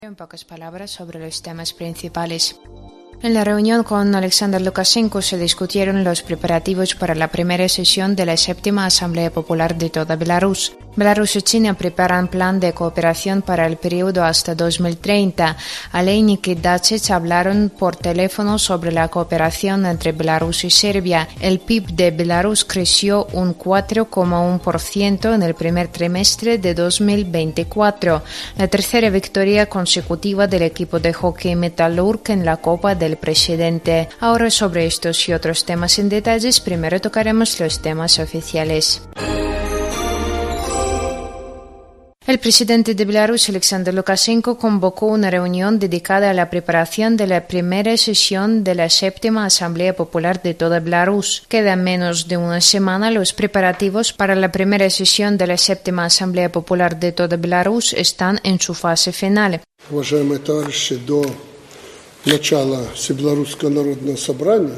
En pocas palabras sobre los temas principales. En la reunión con Alexander Lukashenko se discutieron los preparativos para la primera sesión de la 7ª Asamblea Popular de toda Belarus. Belarus y China preparan plan de cooperación para el periodo hasta 2030. Aleinik y Dacic hablaron por teléfono sobre la cooperación entre Belarus y Serbia. El PIB de Belarus creció un 4,1% en el primer trimestre de 2024, la tercera victoria consecutiva del equipo de hockey Metallurg en la Copa del Presidente. Ahora sobre estos y otros temas en detalles, primero tocaremos los temas oficiales. El presidente de Belarus, Alexander Lukashenko, convocó una reunión dedicada a la preparación de la primera sesión de la 7ª Asamblea Popular de toda Belarus. Quedan menos de una semana. Los preparativos para la primera sesión de la 7ª Asamblea Popular de toda Belarus están en su fase final. Уважаемые товарищи, до начала Всебелорусского народного собрания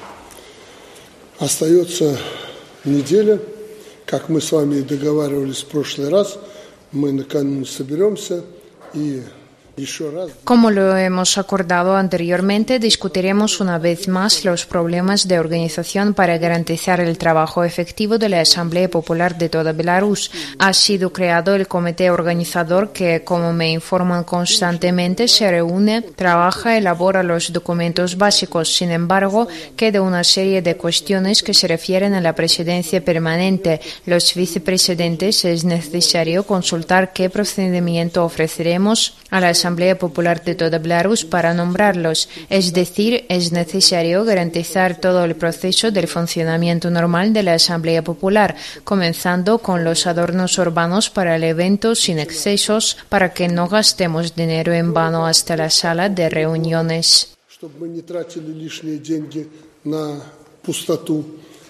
остается неделя. Как мы с вами и договаривались в прошлый раз, мы накануне соберемся и еще раз. Como lo hemos acordado anteriormente, discutiremos una vez más los problemas de organización para garantizar el trabajo efectivo de la Asamblea Popular de toda Belarus. Ha sido creado el comité organizador que, como me informan constantemente, se reúne, trabaja, elabora los documentos básicos. Sin embargo, queda una serie de cuestiones que se refieren a la presidencia permanente. Los vicepresidentes es necesario consultar qué procedimiento ofreceremos a la Asamblea Popular de toda Belarus para nombrarlos, es decir, es necesario garantizar todo el proceso del funcionamiento normal de la Asamblea Popular, comenzando con los adornos urbanos para el evento sin excesos, para que no gastemos dinero en vano hasta la sala de reuniones. Чтобы мы не тратили лишние деньги на пустоту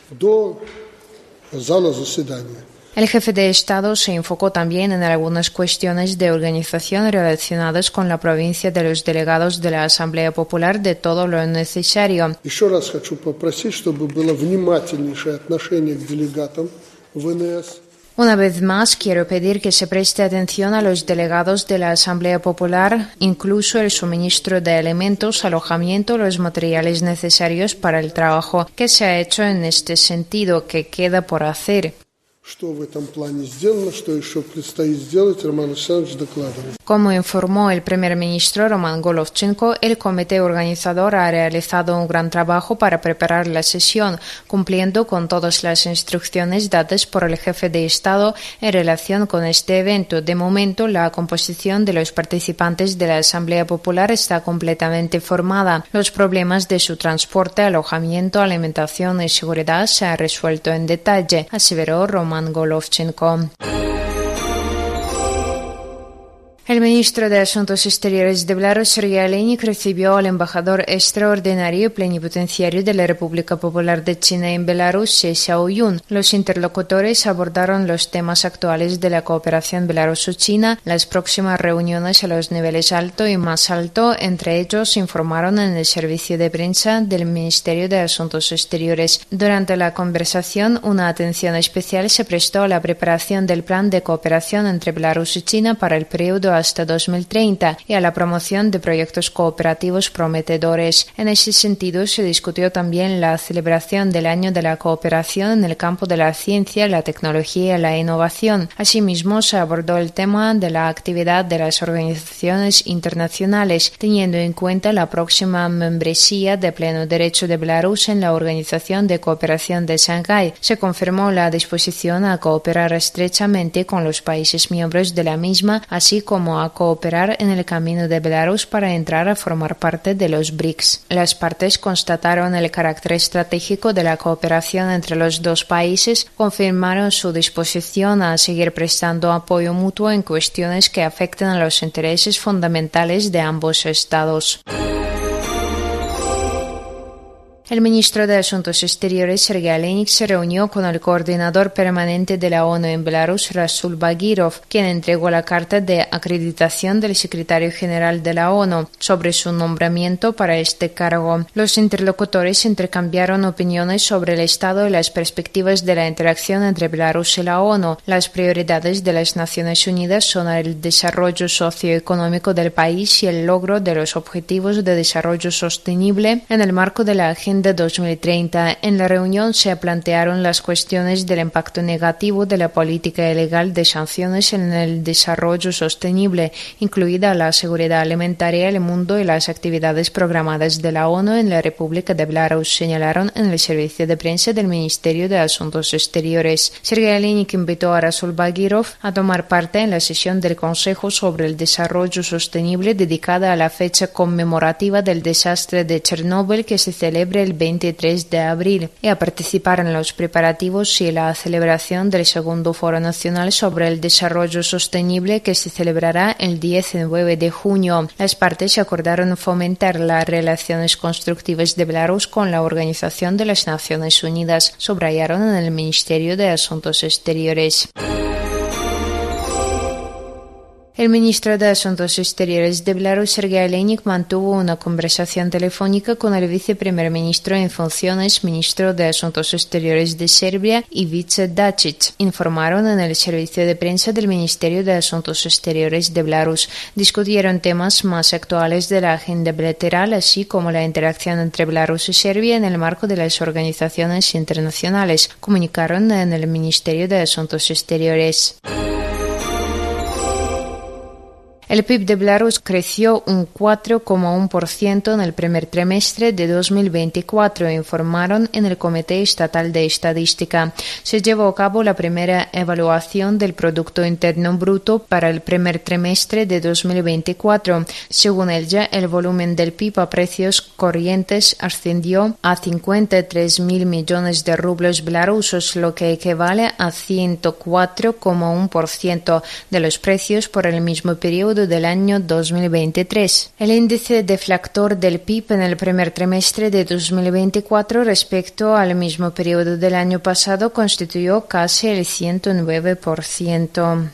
до зала заседания. El jefe de Estado se enfocó también en algunas cuestiones de organización relacionadas con la provincia de los delegados de la Asamblea Popular de todo lo necesario. Еще раз хочу попросить, чтобы было внимательнейшее отношение к делегатам ВНС. Una vez más, quiero pedir que se preste atención a los delegados de la Asamblea Popular, incluso el suministro de alimentos, alojamiento, los materiales necesarios para el trabajo que se ha hecho en este sentido, que queda por hacer. Что в этом плане сделано, что еще предстоит сделать, Роман Александрович докладывает. Como informó el primer ministro Roman Golovchenko, el comité organizador ha realizado un gran trabajo para preparar la sesión, cumpliendo con todas las instrucciones dadas por el jefe de Estado en relación con este evento. De momento, la composición de los participantes de la Asamblea Popular está completamente formada. Los problemas de su transporte, alojamiento, alimentación y seguridad se han resuelto en detalle, aseveró Roman Golovchenko. El ministro de Asuntos Exteriores de Belarus, Sergei Aleinik, recibió al embajador extraordinario y plenipotenciario de la República Popular de China en Belarus, Xie Xiaoyun. Los interlocutores abordaron los temas actuales de la cooperación belaruso-china, las próximas reuniones a los niveles alto y más alto. Entre ellos, informaron en el servicio de prensa del Ministerio de Asuntos Exteriores. Durante la conversación, una atención especial se prestó a la preparación del plan de cooperación entre Belarus y China para el periodo hasta 2030 y a la promoción de proyectos cooperativos prometedores. En ese sentido, se discutió también la celebración del Año de la Cooperación en el campo de la ciencia, la tecnología y la innovación. Asimismo, se abordó el tema de la actividad de las organizaciones internacionales, teniendo en cuenta la próxima membresía de pleno derecho de Belarus en la Organización de Cooperación de Shanghái. Se confirmó la disposición a cooperar estrechamente con los países miembros de la misma, así como a cooperar en el camino de Belarus para entrar a formar parte de los BRICS. Las partes constataron el carácter estratégico de la cooperación entre los dos países, confirmaron su disposición a seguir prestando apoyo mutuo en cuestiones que afecten a los intereses fundamentales de ambos estados. El ministro de Asuntos Exteriores, Sergei Alenic, se reunió con el coordinador permanente de la ONU en Belarus, Rasul Bagirov, quien entregó la carta de acreditación del secretario general de la ONU sobre su nombramiento para este cargo. Los interlocutores intercambiaron opiniones sobre el estado y las perspectivas de la interacción entre Belarus y la ONU. Las prioridades de las Naciones Unidas son el desarrollo socioeconómico del país y el logro de los objetivos de desarrollo sostenible en el marco de la Agenda 2030. En la reunión se plantearon las cuestiones del impacto negativo de la política ilegal de sanciones en el desarrollo sostenible, incluida la seguridad alimentaria, el mundo y las actividades programadas de la ONU en la República de Belarus, señalaron en el servicio de prensa del Ministerio de Asuntos Exteriores. Sergei Alenic invitó a Rasul Bagirov a tomar parte en la sesión del Consejo sobre el Desarrollo Sostenible dedicada a la fecha conmemorativa del desastre de Chernóbil que se celebra el 23 de abril y a participar en los preparativos y la celebración del segundo Foro Nacional sobre el Desarrollo Sostenible que se celebrará el 19 de junio. Las partes acordaron fomentar las relaciones constructivas de Belarus con la Organización de las Naciones Unidas, subrayaron en el Ministerio de Asuntos Exteriores. El ministro de Asuntos Exteriores de Belarus, Sergei Alenic, mantuvo una conversación telefónica con el viceprimer ministro en funciones, ministro de Asuntos Exteriores de Serbia, Ivica Dačić, informaron en el servicio de prensa del Ministerio de Asuntos Exteriores de Belarus. Discutieron temas más actuales de la agenda bilateral, así como la interacción entre Belarus y Serbia en el marco de las organizaciones internacionales, comunicaron en el Ministerio de Asuntos Exteriores. El PIB de Belarus creció un 4,1% en el primer trimestre de 2024, informaron en el Comité Estatal de Estadística. Se llevó a cabo la primera evaluación del Producto Interno Bruto para el primer trimestre de 2024. Según ella, el volumen del PIB a precios corrientes ascendió a 53.000 millones de rublos belarusos, lo que equivale a 104,1% de los precios por el mismo periodo del año 2023. El índice deflactor del PIB en el primer trimestre de 2024 respecto al mismo periodo del año pasado constituyó casi el 109%.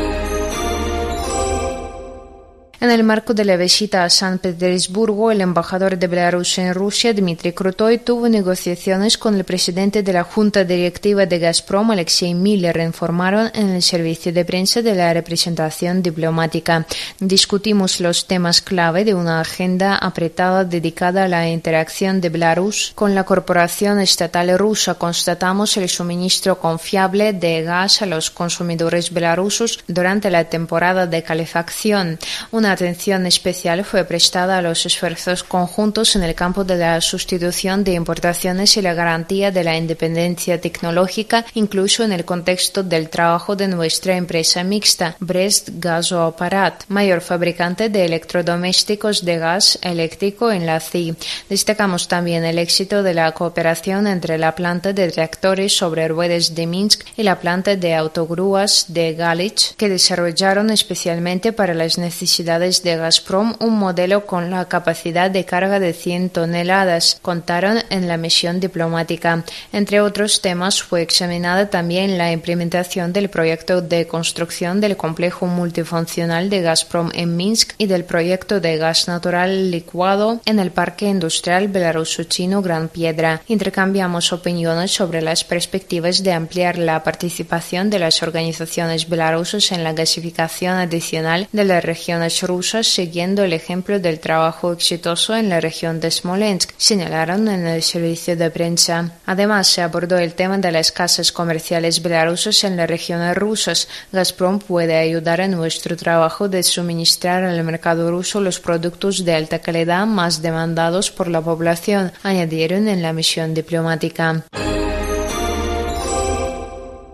En el marco de la visita a San Petersburgo, el embajador de Belarus en Rusia, Dmitry Krutoy, tuvo negociaciones con el presidente de la Junta Directiva de Gazprom, Alexei Miller, informaron en el servicio de prensa de la representación diplomática. Discutimos los temas clave de una agenda apretada dedicada a la interacción de Belarus con la corporación estatal rusa. Constatamos el suministro confiable de gas a los consumidores belarusos durante la temporada de calefacción. Una atención especial fue prestada a los esfuerzos conjuntos en el campo de la sustitución de importaciones y la garantía de la independencia tecnológica, incluso en el contexto del trabajo de nuestra empresa mixta, Brest Gazoaparat, mayor fabricante de electrodomésticos de gas eléctrico en la CIE. Destacamos también el éxito de la cooperación entre la planta de tractores sobre ruedas de Minsk y la planta de autogrúas de Galich, que desarrollaron especialmente para las necesidades de Gazprom un modelo con la capacidad de carga de 100 toneladas, contaron en la misión diplomática. Entre otros temas, fue examinada también la implementación del proyecto de construcción del complejo multifuncional de Gazprom en Minsk y del proyecto de gas natural licuado en el parque industrial belaruso-chino Gran Piedra. Intercambiamos opiniones sobre las perspectivas de ampliar la participación de las organizaciones belarusas en la gasificación adicional de las regiones rusas, siguiendo el ejemplo del trabajo exitoso en la región de Smolensk, señalaron en el servicio de prensa. Además, se abordó el tema de las casas comerciales belarusas en las regiones rusas. Gazprom puede ayudar en nuestro trabajo de suministrar al mercado ruso los productos de alta calidad más demandados por la población, añadieron en la misión diplomática.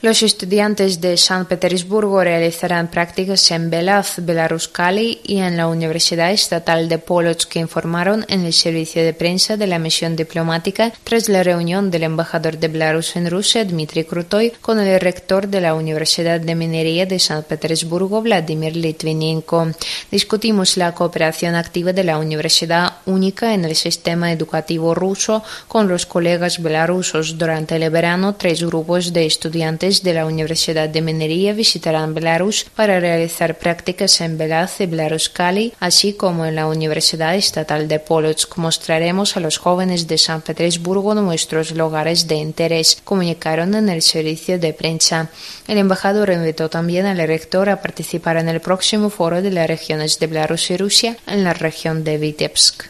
Los estudiantes de San Petersburgo realizarán prácticas en Belaz, Belarus-Cali y en la Universidad Estatal de Polotsk, informaron en el servicio de prensa de la misión diplomática tras la reunión del embajador de Belarus en Rusia, Dmitry Krutoy, con el rector de la Universidad de Minería de San Petersburgo, Vladimir Litvinenko. Discutimos la cooperación activa de la universidad única en el sistema educativo ruso con los colegas belarusos. Durante el verano, 3 grupos de estudiantes de la Universidad de Minería visitarán Belarus para realizar prácticas en Belaz y Belarus-Cali, así como en la Universidad Estatal de Polotsk. Mostraremos a los jóvenes de San Petersburgo nuestros lugares de interés, comunicaron en el servicio de prensa. El embajador invitó también al rector a participar en el próximo foro de las regiones de Belarus y Rusia en la región de Vitebsk.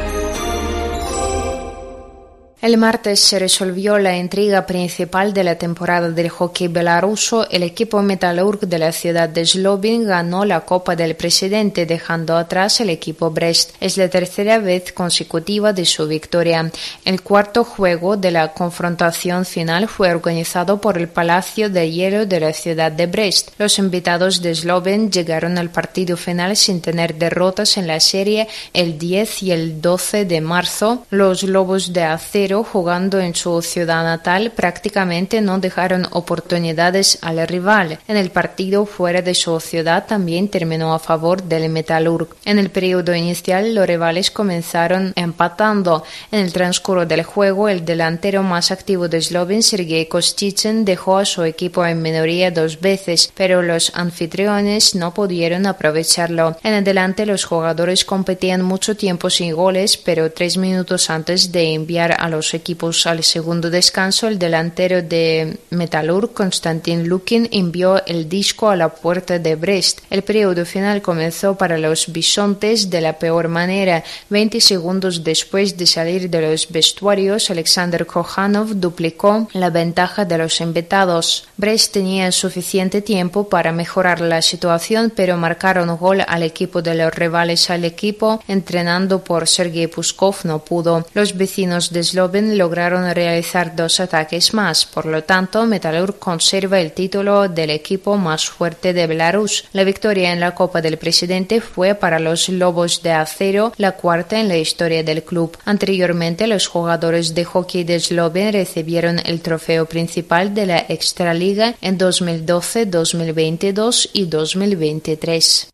El martes se resolvió la intriga principal de la temporada del hockey belaruso. El equipo Metalurg de la ciudad de Zlobin ganó la Copa del Presidente, dejando atrás el equipo Brest. Es la tercera vez consecutiva de su victoria. El cuarto juego de la confrontación final fue organizado por el Palacio de Hielo de la ciudad de Brest. Los invitados de Zlobin llegaron al partido final sin tener derrotas en la serie el 10 y el 12 de marzo. Los Lobos de Acero, jugando en su ciudad natal, prácticamente no dejaron oportunidades al rival. En el partido fuera de su ciudad también terminó a favor del Metalurg. En el periodo inicial, los rivales comenzaron empatando. En el transcurso del juego, el delantero más activo de Zlobin, Sergei Kostitsyn, dejó a su equipo en minoría 2 veces, pero los anfitriones no pudieron aprovecharlo. En adelante, los jugadores competían mucho tiempo sin goles, pero 3 minutos antes de enviar a los equipos al segundo descanso, el delantero de Metalurg, Konstantin Lukin, envió el disco a la puerta de Brest. El periodo final comenzó para los bisontes de la peor manera. 20 segundos después de salir de los vestuarios, Alexander Kokhanov duplicó la ventaja de los invitados. Brest tenía suficiente tiempo para mejorar la situación, pero marcaron gol al equipo de los rivales. Al equipo, entrenando por Sergei Puskov, no pudo. Los vecinos de Zlobin lograron realizar 2 ataques más. Por lo tanto, Metalurg conserva el título del equipo más fuerte de Belarus. La victoria en la Copa del Presidente fue para los Lobos de Acero, la cuarta en la historia del club. Anteriormente, los jugadores de hockey de Zlobin recibieron el trofeo principal de la Extraliga en 2012, 2022 y 2023.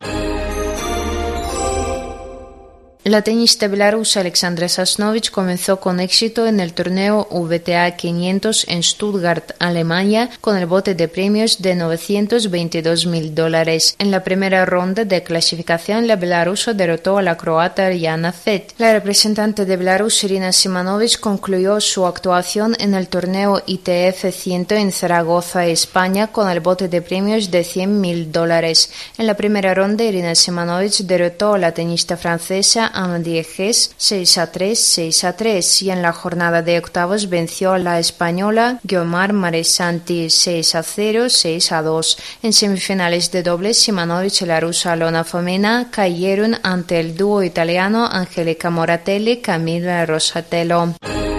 La tenista belarusa Alexandra Sasnovich comenzó con éxito en el torneo WTA 500 en Stuttgart, Alemania, con el bote de premios de $922.000. En la primera ronda de clasificación, la belarusa derrotó a la croata Jana Zet. La representante de Belarus, Irina Simonovic, concluyó su actuación en el torneo ITF 100 en Zaragoza, España, con el bote de premios de $100.000. En la primera ronda, Irina Simonovic derrotó a la tenista francesa Amandie Hess 6-3, 6-3 y en la jornada de octavos venció a la española Guiomar Maresanti 6-0, 6-2. En semifinales de dobles, Simonovic y la rusa Alona Fomina cayeron ante el dúo italiano Angelica Moratelli, Camila Rosatello.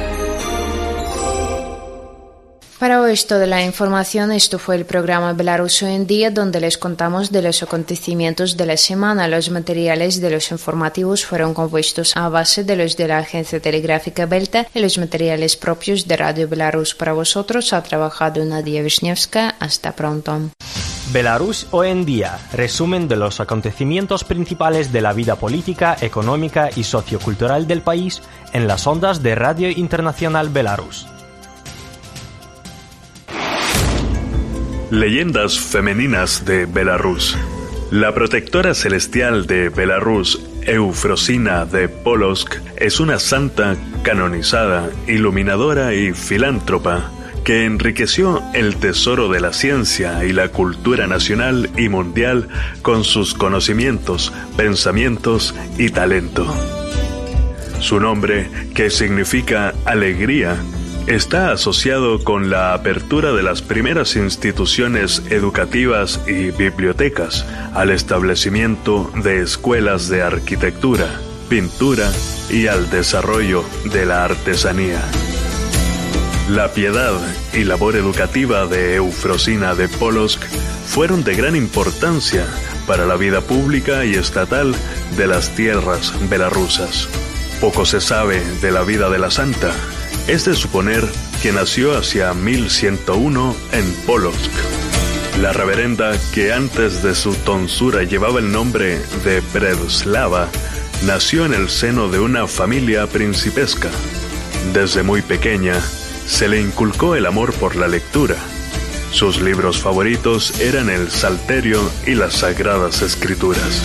Para hoy es toda la información. Esto fue el programa Belarus Hoy en Día, donde les contamos de los acontecimientos de la semana. Los materiales de los informativos fueron compuestos a base de los de la agencia telegráfica Belta y los materiales propios de Radio Belarus. Para vosotros ha trabajado Nadia Vishnievska. Hasta pronto. Belarus Hoy en Día, resumen de los acontecimientos principales de la vida política, económica y sociocultural del país en las ondas de Radio Internacional Belarus. Leyendas femeninas de Belarus. La protectora celestial de Belarus, Eufrosina de Polotsk, es una santa canonizada, iluminadora y filántropa que enriqueció el tesoro de la ciencia y la cultura nacional y mundial con sus conocimientos, pensamientos y talento. Su nombre, que significa alegría, está asociado con la apertura de las primeras instituciones educativas y bibliotecas, al establecimiento de escuelas de arquitectura, pintura y al desarrollo de la artesanía. La piedad y labor educativa de Eufrosina de Polotsk fueron de gran importancia para la vida pública y estatal de las tierras belarusas. Poco se sabe de la vida de la santa. Es de suponer que nació hacia 1101 en Polotsk. La reverenda, que antes de su tonsura llevaba el nombre de Predoslava, nació en el seno de una familia principesca. Desde muy pequeña, se le inculcó el amor por la lectura. Sus libros favoritos eran el Salterio y las Sagradas Escrituras.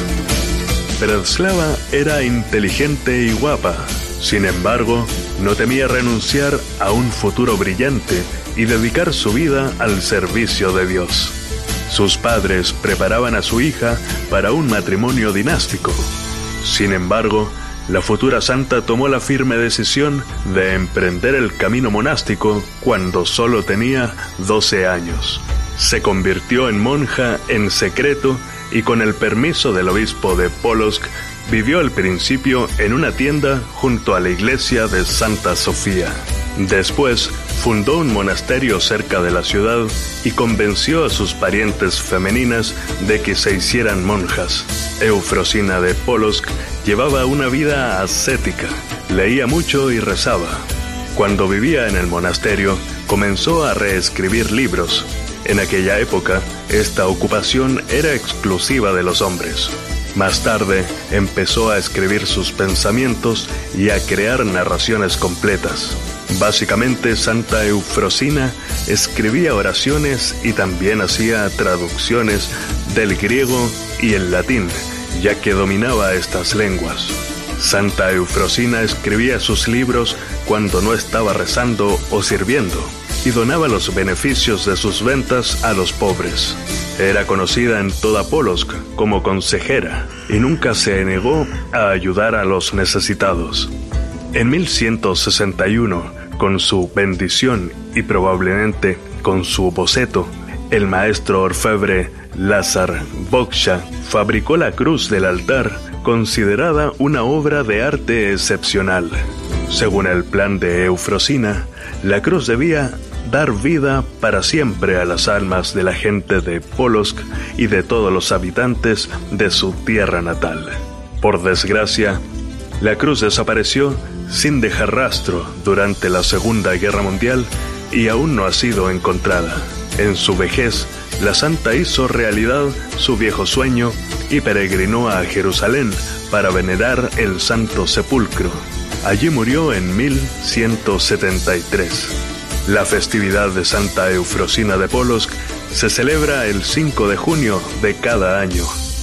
Predoslava era inteligente y guapa. Sin embargo, no temía renunciar a un futuro brillante y dedicar su vida al servicio de Dios. Sus padres preparaban a su hija para un matrimonio dinástico. Sin embargo, la futura santa tomó la firme decisión de emprender el camino monástico cuando solo tenía 12 años. Se convirtió en monja en secreto y con el permiso del obispo de Polotsk vivió al principio en una tienda junto a la iglesia de Santa Sofía. Después fundó un monasterio cerca de la ciudad y convenció a sus parientes femeninas de que se hicieran monjas. Eufrosina de Polotsk llevaba una vida ascética, leía mucho y rezaba. Cuando vivía en el monasterio, comenzó a reescribir libros. En aquella época, esta ocupación era exclusiva de los hombres. Más tarde, empezó a escribir sus pensamientos y a crear narraciones completas. Básicamente, Santa Eufrosina escribía oraciones y también hacía traducciones del griego y el latín, ya que dominaba estas lenguas. Santa Eufrosina escribía sus libros cuando no estaba rezando o sirviendo, y donaba los beneficios de sus ventas a los pobres. Era conocida en toda Polotsk como consejera y nunca se negó a ayudar a los necesitados. En 1161, con su bendición y probablemente con su boceto, el maestro orfebre Lazar Boksha fabricó la cruz del altar, considerada una obra de arte excepcional. Según el plan de Eufrosina, la cruz debía dar vida para siempre a las almas de la gente de Polotsk y de todos los habitantes de su tierra natal. Por desgracia, la cruz desapareció sin dejar rastro durante la Segunda Guerra Mundial y aún no ha sido encontrada. En su vejez, la santa hizo realidad su viejo sueño y peregrinó a Jerusalén para venerar el Santo Sepulcro. Allí murió en 1173. La festividad de Santa Eufrosina de Polotsk se celebra el 5 de junio de cada año.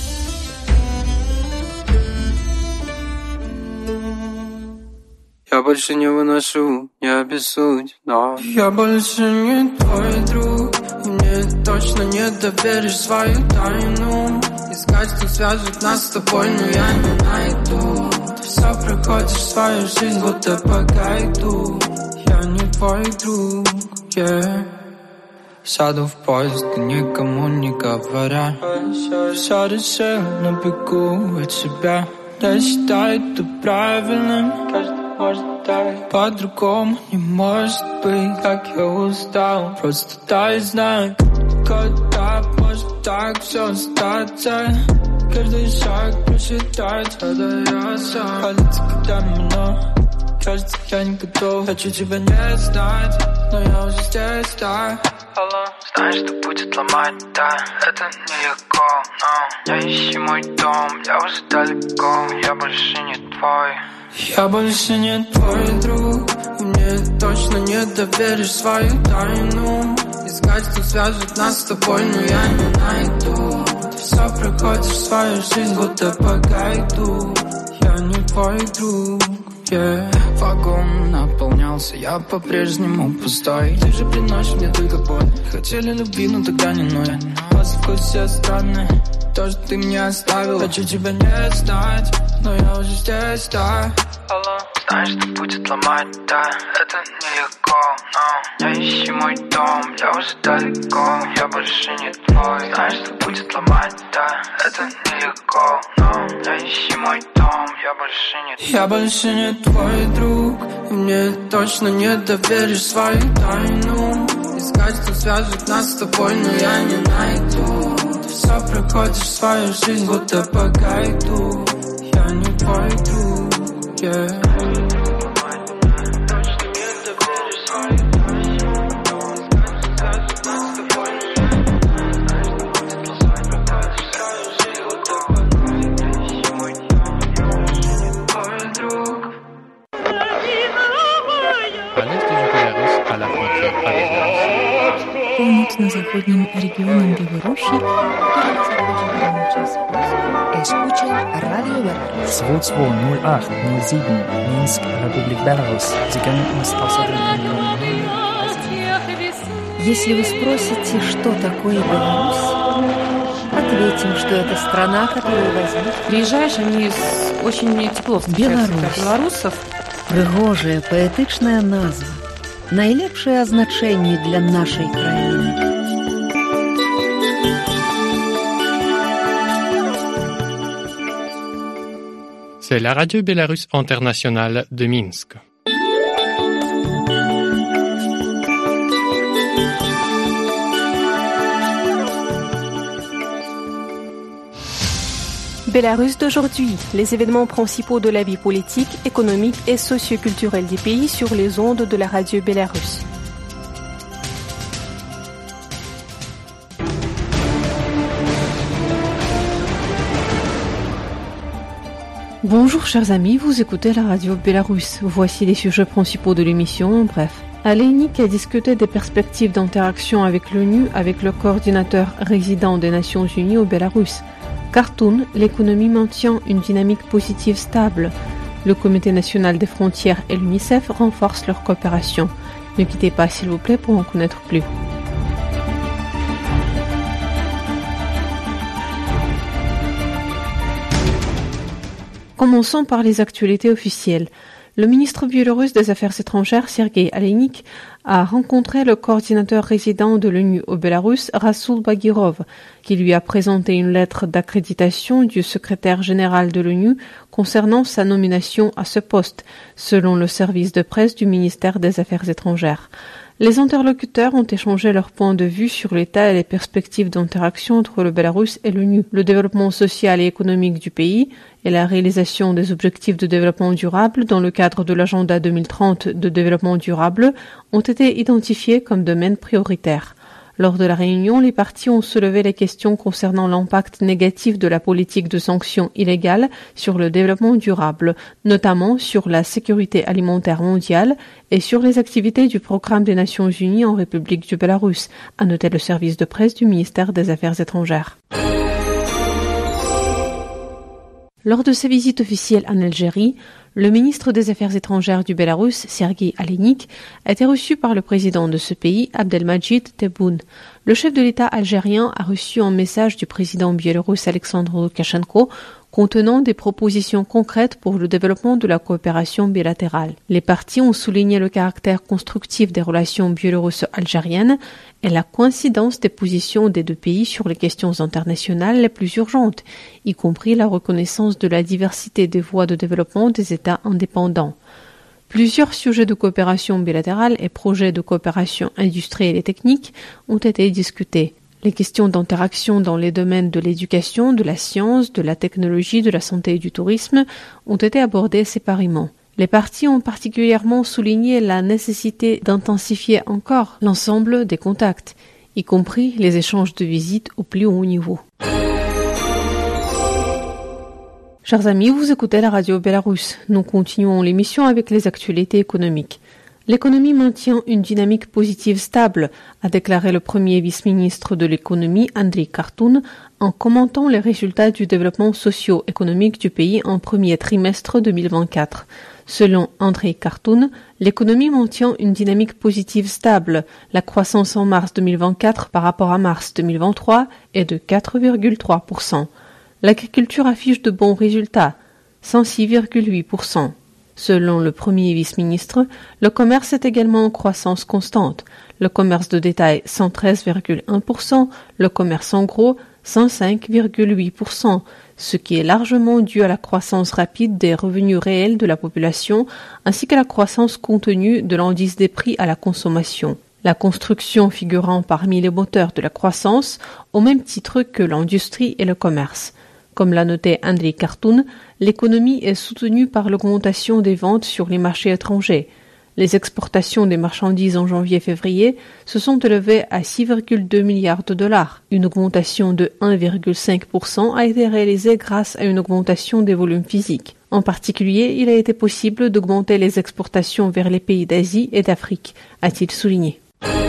Я больше не выношу, я обессудь, но я больше не твой друг, и мне точно не доверишь свою тайну. Искать, кто свяжет нас с тобой, но я не найду. Ты все проходишь свою жизнь, будто по гайду. Я не твой друг, yeah. Сяду в поезд, никому не говоря. Все решил на бегу от себя. Я считаю это правильным. Может так, по-другому не может быть. Как я устал, просто дай знак. Когда может так все статься. Каждый шаг просчитать, когда я сам. Палится, когда меня. Кажется, я не готов. Хочу тебя не знать, но я уже здесь, да. Знаешь, что будет ломать, да. Это нелегко, но я ищу мой дом. Я уже далеко, я больше не твой. Я больше не твой друг, и мне точно не доверишь свою тайну. Искать, кто свяжет нас с тобой, но я не найду. Ты все проходишь свою жизнь, будто по гайду. Я не твой друг, yeah. Вагон наполнялся, я по-прежнему пустой. Ты же приносишь мне только боль. Хотели любви, но тогда не ной. По все странные. То, что ты мне оставил, хочу тебя не знать, но я уже здесь, да. Алло. Знаешь, что будет ломать, да. Это нелегко, но я ищу мой дом. Я уже далеко, я больше не твой. Знаешь, что будет ломать, да. Это нелегко, но я ищу мой дом. Я больше не твой друг, Мне точно не доверишь свою тайну. Искать, кто свяжет нас с тобой, но я не найду. Ты все проходишь свою жизнь, будто по гайду. Я не твой друг, yeah. Полночно-западным регионом Беларуси, escucha Radio Belarus. 220807 Минск, Республика Беларусь. Sie können uns außerdem Если вы спросите, что такое Беларусь, ответим, что это страна, которая возникла. Приезжаешь, они очень тепло встречаются белорусов. Прыгожая, поэтичная назва. Найлепшее азначэнне для нашей краіны. C'est la radio Bélarus internationale de Minsk. Bélarus d'aujourd'hui, les événements principaux de la vie politique, économique et socio-culturelle du pays sur les ondes de la radio Bélarus. Bonjour chers amis, vous écoutez la radio Bélarus. Voici les sujets principaux de l'émission en bref. Aleinik a discuté des perspectives d'interaction avec l'ONU avec le coordinateur résident des Nations Unies au Bélarus. Khartoum, l'économie maintient une dynamique positive stable. Le Comité national des frontières et l'UNICEF renforcent leur coopération. Ne quittez pas s'il vous plaît pour en connaître plus. Commençons par les actualités officielles. Le ministre biélorusse des Affaires étrangères, Sergei Aleinik, a rencontré le coordinateur résident de l'ONU au Bélarus, Rasoul Bagirov, qui lui a présenté une lettre d'accréditation du secrétaire général de l'ONU concernant sa nomination à ce poste, selon le service de presse du ministère des Affaires étrangères. Les interlocuteurs ont échangé leurs points de vue sur l'état et les perspectives d'interaction entre le Bélarus et l'ONU, le développement social et économique du pays et la réalisation des objectifs de développement durable dans le cadre de l'agenda 2030 de développement durable ont été identifiés comme domaines prioritaires. Lors de la réunion, les parties ont soulevé les questions concernant l'impact négatif de la politique de sanctions illégales sur le développement durable, notamment sur la sécurité alimentaire mondiale et sur les activités du Programme des Nations Unies en République du Bélarus, a noté le service de presse du ministère des Affaires étrangères. Lors de sa visite officielle en Algérie, le ministre des Affaires étrangères du Bélarus, Sergei Aleinik, a été reçu par le président de ce pays, Abdelmadjid Tebboune. Le chef de l'État algérien a reçu un message du président biélorusse Alexandre Loukachenko contenant des propositions concrètes pour le développement de la coopération bilatérale. Les parties ont souligné le caractère constructif des relations biélorusso-algériennes et la coïncidence des positions des deux pays sur les questions internationales les plus urgentes, y compris la reconnaissance de la diversité des voies de développement des États indépendants. Plusieurs sujets de coopération bilatérale et projets de coopération industrielle et technique ont été discutés. Les questions d'interaction dans les domaines de l'éducation, de la science, de la technologie, de la santé et du tourisme ont été abordées séparément. Les parties ont particulièrement souligné la nécessité d'intensifier encore l'ensemble des contacts, y compris les échanges de visites au plus haut niveau. Chers amis, vous écoutez la radio Bélarus. Nous continuons l'émission avec les actualités économiques. L'économie maintient une dynamique positive stable, a déclaré le premier vice-ministre de l'économie, Andrei Khartoum, en commentant les résultats du développement socio-économique du pays en premier trimestre 2024. Selon Andrei Khartoum, l'économie maintient une dynamique positive stable. La croissance en mars 2024 par rapport à mars 2023 est de 4,3%. L'agriculture affiche de bons résultats, 106,8%. Selon le premier vice-ministre, le commerce est également en croissance constante. Le commerce de détail 113,1%, le commerce en gros 105,8%, ce qui est largement dû à la croissance rapide des revenus réels de la population ainsi qu'à la croissance contenue de l'indice des prix à la consommation. La construction figurant parmi les moteurs de la croissance au même titre que l'industrie et le commerce. Comme l'a noté Andrei Kartun, l'économie est soutenue par l'augmentation des ventes sur les marchés étrangers. Les exportations des marchandises en janvier-février se sont élevées à 6,2 milliards de dollars. Une augmentation de 1,5% a été réalisée grâce à une augmentation des volumes physiques. En particulier, il a été possible d'augmenter les exportations vers les pays d'Asie et d'Afrique, a-t-il souligné.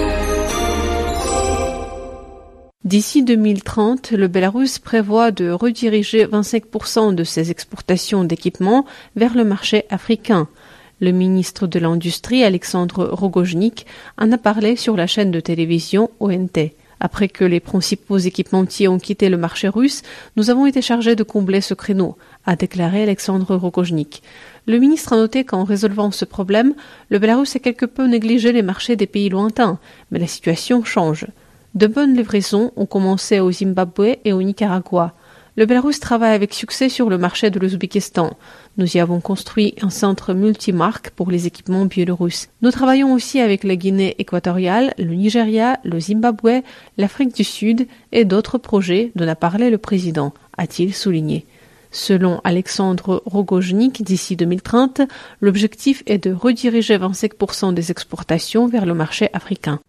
D'ici 2030, le Bélarus prévoit de rediriger 25% de ses exportations d'équipements vers le marché africain. Le ministre de l'Industrie, Alexandre Rogojnik, en a parlé sur la chaîne de télévision ONT. Après que les principaux équipementiers ont quitté le marché russe, nous avons été chargés de combler ce créneau, a déclaré Alexandre Rogojnik. Le ministre a noté qu'en résolvant ce problème, le Bélarus a quelque peu négligé les marchés des pays lointains, mais la situation change. De bonnes livraisons ont commencé au Zimbabwe et au Nicaragua. Le Bélarus travaille avec succès sur le marché de l'Ouzbékistan. Nous y avons construit un centre multimarque pour les équipements biélorusses. Nous travaillons aussi avec la Guinée équatoriale, le Nigeria, le Zimbabwe, l'Afrique du Sud et d'autres projets dont a parlé le président, a-t-il souligné. Selon Alexandre Rogojnik, d'ici 2030, l'objectif est de rediriger 25% des exportations vers le marché africain.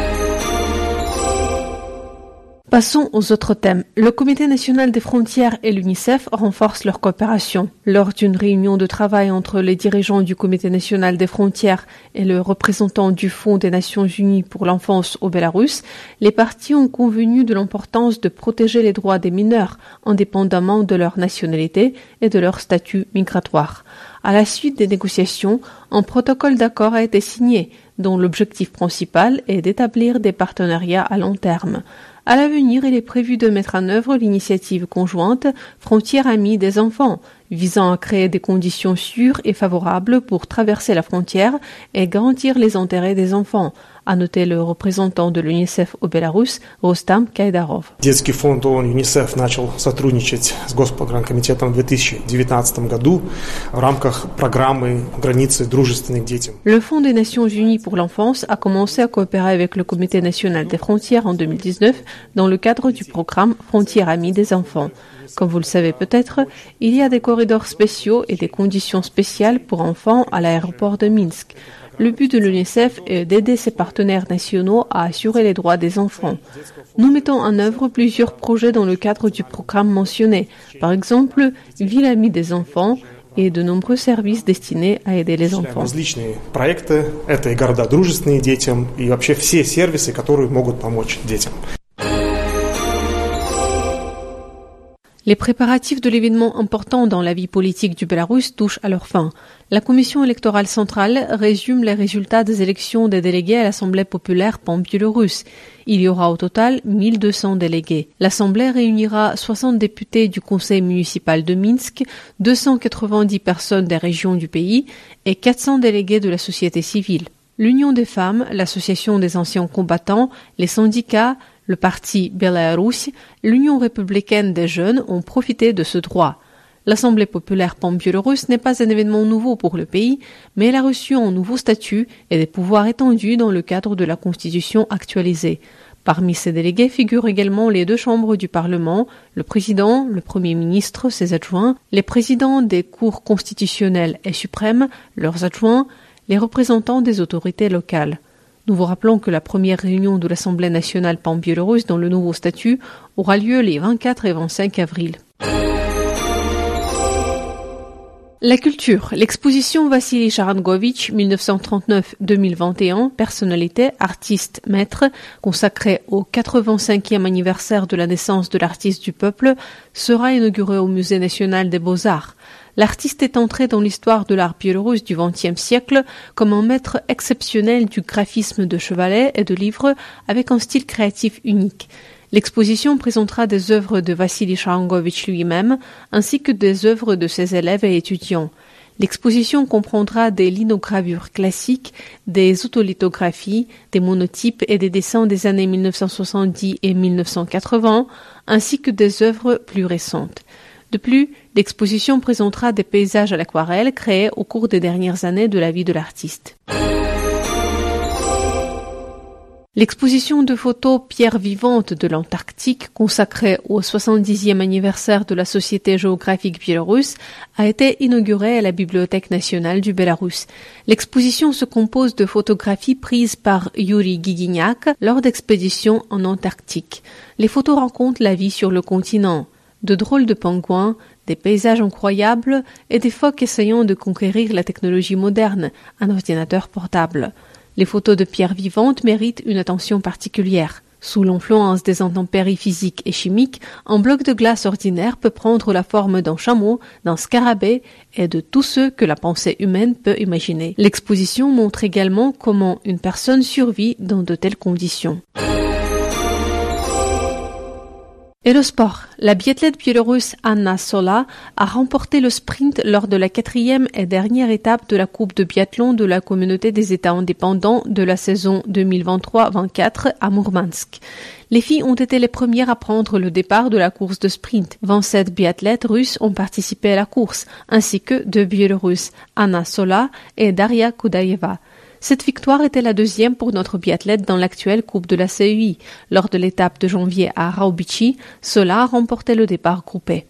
Passons aux autres thèmes. Le Comité national des frontières et l'UNICEF renforcent leur coopération. Lors d'une réunion de travail entre les dirigeants du Comité national des frontières et le représentant du Fonds des Nations unies pour l'enfance au Bélarus, les parties ont convenu de l'importance de protéger les droits des mineurs, indépendamment de leur nationalité et de leur statut migratoire. À la suite des négociations, un protocole d'accord a été signé, dont l'objectif principal est d'établir des partenariats à long terme. À l'avenir, il est prévu de mettre en œuvre l'initiative conjointe Frontières amies des enfants, visant à créer des conditions sûres et favorables pour traverser la frontière et garantir les intérêts des enfants, a noté le représentant de l'UNICEF au Bélarus, Рустам Кайдаров. Детский фонд ООН ЮНИСЕФ начал сотрудничать с Госпрограмкомитетом в 2019 году в рамках программы «Границы дружественны к детям». Le Fonds des Nations Unies pour l'enfance a commencé à coopérer avec le Comité national des frontières en 2019 dans le cadre du programme Frontières amies des enfants. Comme vous le savez peut-être, il y a des corridors spéciaux et des conditions spéciales pour enfants à l'aéroport de Minsk. Le but de l'UNICEF est d'aider ses partenaires nationaux à assurer les droits des enfants. Nous mettons en œuvre plusieurs projets dans le cadre du programme mentionné, par exemple Ville amie des enfants et de nombreux services destinés à aider les enfants. Различные проекты, это и города дружественные детям, и вообще все сервисы, которые могут помочь детям. Les préparatifs de l'événement important dans la vie politique du Bélarus touchent à leur fin. La Commission électorale centrale résume les résultats des élections des délégués à l'Assemblée populaire pan-biélorusse. Il y aura au total 1200 délégués. L'Assemblée réunira 60 députés du conseil municipal de Minsk, 290 personnes des régions du pays et 400 délégués de la société civile. L'Union des femmes, l'Association des anciens combattants, les syndicats, le parti Belarus, l'Union républicaine des jeunes ont profité de ce droit. L'Assemblée populaire pan-biélorusse n'est pas un événement nouveau pour le pays, mais elle a reçu un nouveau statut et des pouvoirs étendus dans le cadre de la Constitution actualisée. Parmi ces délégués figurent également les deux chambres du Parlement, le président, le Premier ministre, ses adjoints, les présidents des cours constitutionnelles et suprêmes, leurs adjoints, les représentants des autorités locales. Nous vous rappelons que la première réunion de l'Assemblée nationale pan-biélorusse dans le nouveau statut aura lieu les 24 et 25 avril. La culture. L'exposition Vassili Sharangovitch 1939-2021, personnalité, artiste, maître, consacrée au 85e anniversaire de la naissance de l'artiste du peuple, sera inaugurée au Musée national des beaux-arts. L'artiste est entré dans l'histoire de l'art biélorusse du XXe siècle comme un maître exceptionnel du graphisme de chevalet et de livres avec un style créatif unique. L'exposition présentera des œuvres de Vassili Sharangovitch lui-même, ainsi que des œuvres de ses élèves et étudiants. L'exposition comprendra des linogravures classiques, des autolithographies, des monotypes et des dessins des années 1970 et 1980, ainsi que des œuvres plus récentes. De plus, l'exposition présentera des paysages à l'aquarelle créés au cours des dernières années de la vie de l'artiste. L'exposition de photos Pierres vivantes de l'Antarctique, consacrée au 70e anniversaire de la Société géographique biélorusse, a été inaugurée à la Bibliothèque nationale du Bélarus. L'exposition se compose de photographies prises par Yuri Gigignac lors d'expéditions en Antarctique. Les photos racontent la vie sur le continent, de drôles de pingouins, des paysages incroyables et des phoques essayant de conquérir la technologie moderne, un ordinateur portable. Les photos de pierres vivantes méritent une attention particulière. Sous l'influence des intempéries physiques et chimiques, un bloc de glace ordinaire peut prendre la forme d'un chameau, d'un scarabée et de tout ce que la pensée humaine peut imaginer. L'exposition montre également comment une personne survit dans de telles conditions. Et le sport. La biathlète biélorusse Anna Sola a remporté le sprint lors de la 4e et dernière étape de la Coupe de biathlon de la Communauté des États indépendants de la saison 2023-24 à Mourmansk. Les filles ont été les premières à prendre le départ de la course de sprint. 27 biathlètes russes ont participé à la course, ainsi que 2 biélorusses, Anna Sola et Daria Kudaeva. Cette victoire était la 2e pour notre biathlète dans l'actuelle Coupe de la CEI. Lors de l'étape de janvier à Raubici, Sola a remporté le départ groupé.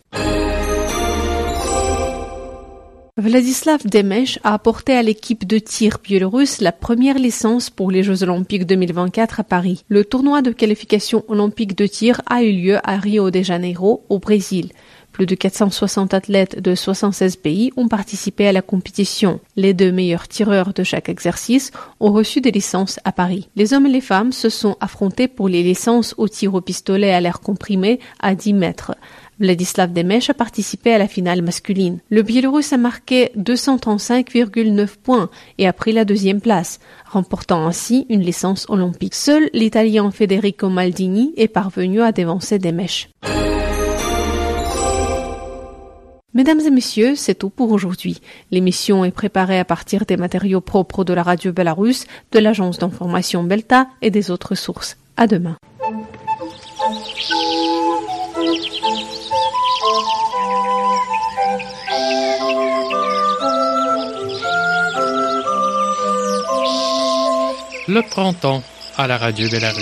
Vladislav Demech a apporté à l'équipe de tir biélorusse la première licence pour les Jeux olympiques 2024 à Paris. Le tournoi de qualification olympique de tir a eu lieu à Rio de Janeiro, au Brésil. Plus de 460 athlètes de 76 pays ont participé à la compétition. Les 2 meilleurs tireurs de chaque exercice ont reçu des licences à Paris. Les hommes et les femmes se sont affrontés pour les licences au tir au pistolet à l'air comprimé à 10 mètres. Vladislav Demech a participé à la finale masculine. Le Biélorusse a marqué 235,9 points et a pris la 2e place, remportant ainsi une licence olympique. Seul l'Italien Federico Maldini est parvenu à dévancer Demech. Mesdames et messieurs, c'est tout pour aujourd'hui. L'émission est préparée à partir des matériaux propres de la radio Bélarus, de l'agence d'information Belta et des autres sources. À demain. Le printemps à la radio Bélarus.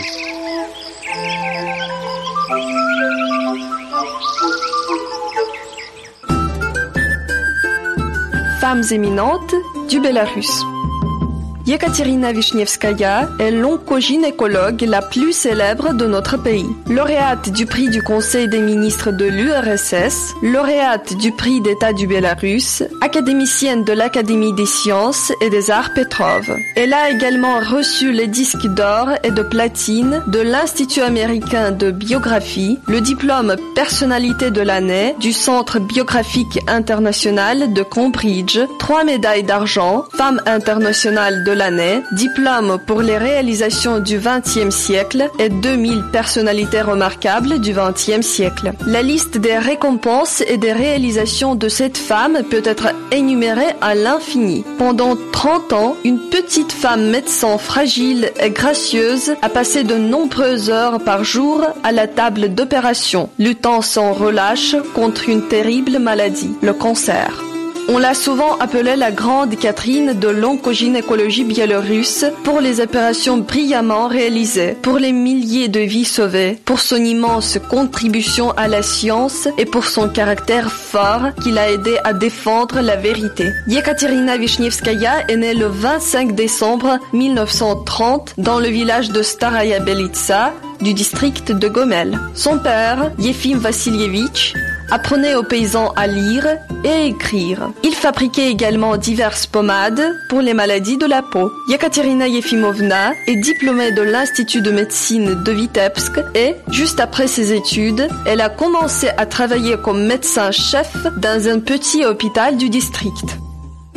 Femmes éminentes du Bélarus. Yekaterina Vishnevskaya est l'oncogynécologue la plus célèbre de notre pays. Lauréate du prix du Conseil des ministres de l'URSS, lauréate du prix d'État du Bélarus, académicienne de l'Académie des sciences et des arts Petrov. Elle a également reçu les disques d'or et de platine de l'Institut américain de biographie, le diplôme personnalité de l'année du Centre biographique international de Cambridge, 3 médailles d'argent, femme internationale de l'année, diplôme pour les réalisations du XXe siècle et 2000 personnalités remarquables du XXe siècle. La liste des récompenses et des réalisations de cette femme peut être énumérée à l'infini. Pendant 30 ans, une petite femme médecin fragile et gracieuse a passé de nombreuses heures par jour à la table d'opération, luttant sans relâche contre une terrible maladie, le cancer. On l'a souvent appelée la grande Catherine de l'oncogynécologie biélorusse pour les opérations brillamment réalisées, pour les milliers de vies sauvées, pour son immense contribution à la science et pour son caractère fort qui l'a aidé à défendre la vérité. Yekaterina Vishnevskaya est née le 25 décembre 1930 dans le village de Staraya Belitsa du district de Gomel. Son père, Yefim Vassilievitch, apprenait aux paysans à lire et à écrire. Il fabriquait également diverses pommades pour les maladies de la peau. Yekaterina Yefimovna est diplômée de l'Institut de médecine de Vitebsk et, juste après ses études, elle a commencé à travailler comme médecin-chef dans un petit hôpital du district.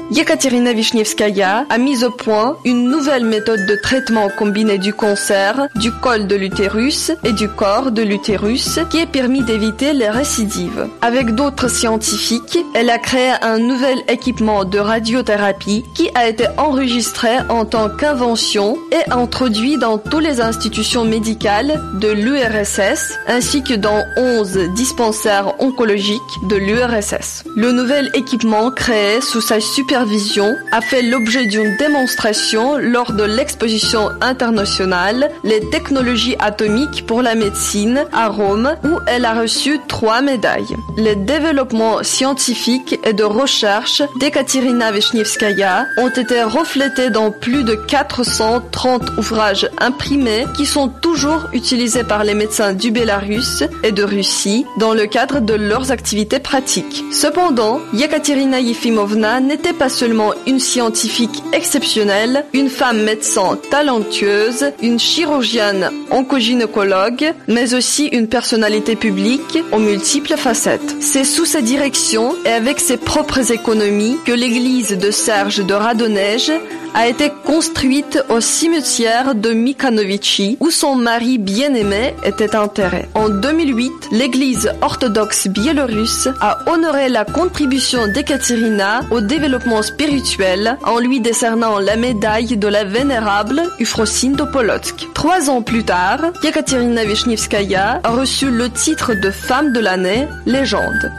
Yekaterina Vishnevskaya a mis au point une nouvelle méthode de traitement combiné du cancer, du col de l'utérus et du corps de l'utérus qui est permis d'éviter les récidives. Avec d'autres scientifiques, elle a créé un nouvel équipement de radiothérapie qui a été enregistré en tant qu'invention et introduit dans toutes les institutions médicales de l'URSS ainsi que dans 11 dispensaires oncologiques de l'URSS. Le nouvel équipement créé sous sa supervision a fait l'objet d'une démonstration lors de l'exposition internationale Les technologies atomiques pour la médecine à Rome où elle a reçu 3 médailles. Les développements scientifiques et de recherche d'Ekaterina Vishnevskaya ont été reflétés dans plus de 430 ouvrages imprimés qui sont toujours utilisés par les médecins du Bélarus et de Russie dans le cadre de leurs activités pratiques. Cependant, Yekaterina Yefimovna n'était pas seulement une scientifique exceptionnelle, une femme médecin talentueuse, une chirurgienne oncogynécologue, mais aussi une personnalité publique aux multiples facettes. C'est sous sa direction et avec ses propres économies que l'église de Serge de Radonej a été construite au cimetière de Mikhanovichi où son mari bien-aimé était enterré. En 2008, l'église orthodoxe biélorusse a honoré la contribution d'Ekaterina au développement spirituel en lui décernant la médaille de la vénérable Euphrosine de Polotsk. 3 ans plus tard, Yekaterina Vishnevskaya a reçu le titre de femme de l'année légende.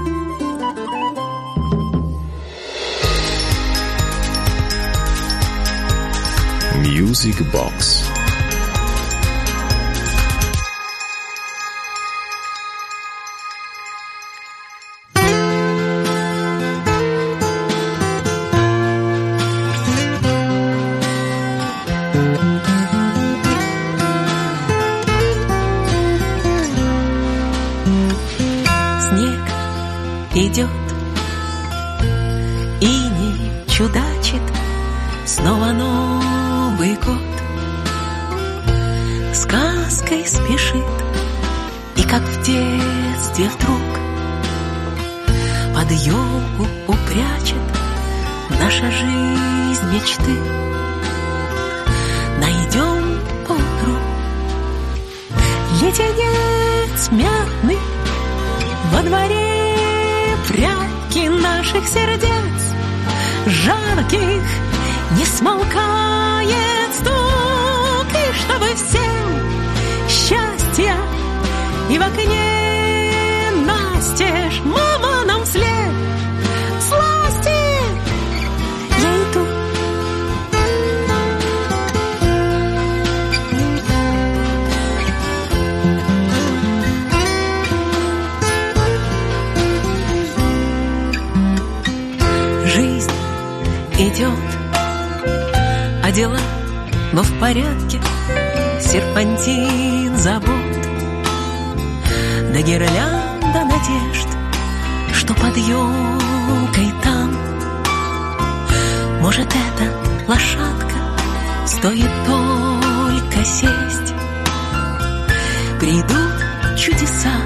Music Box. Снег идет и не чудачит, снова Новый год сказкой спешит, и как в детстве вдруг под елку упрячет наша жизнь мечты. Найдем поутру леденец мятный во дворе, прятки наших сердец жарких не смолкает стук, и чтобы всем счастья и в окне настежь мама нам вслед сласти. Я иду. Жизнь идет, а дела, но в порядке, серпантин забот, да гирлянда надежд, что под елкой там. Может, эта лошадка стоит только сесть. Придут чудеса,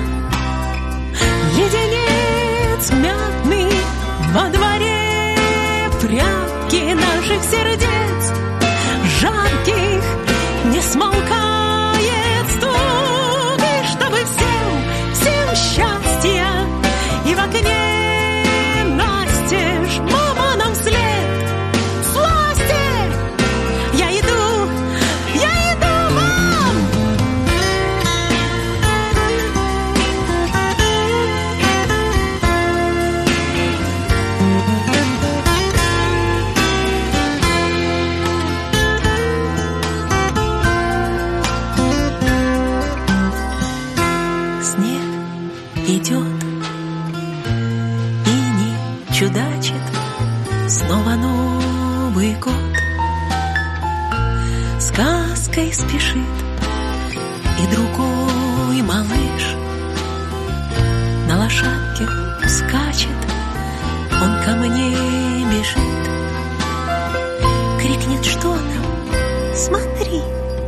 леденец мятный во дворе, прятки наших сердец жарких не смолкает стук, и чтобы всем счастья и в окне настежь мама нам вслед сласти. Я иду, мам! Идет и не чудачит, снова Новый год сказкой спешит, и другой малыш на лошадке скачет, он ко мне бежит, крикнет, что там, смотри,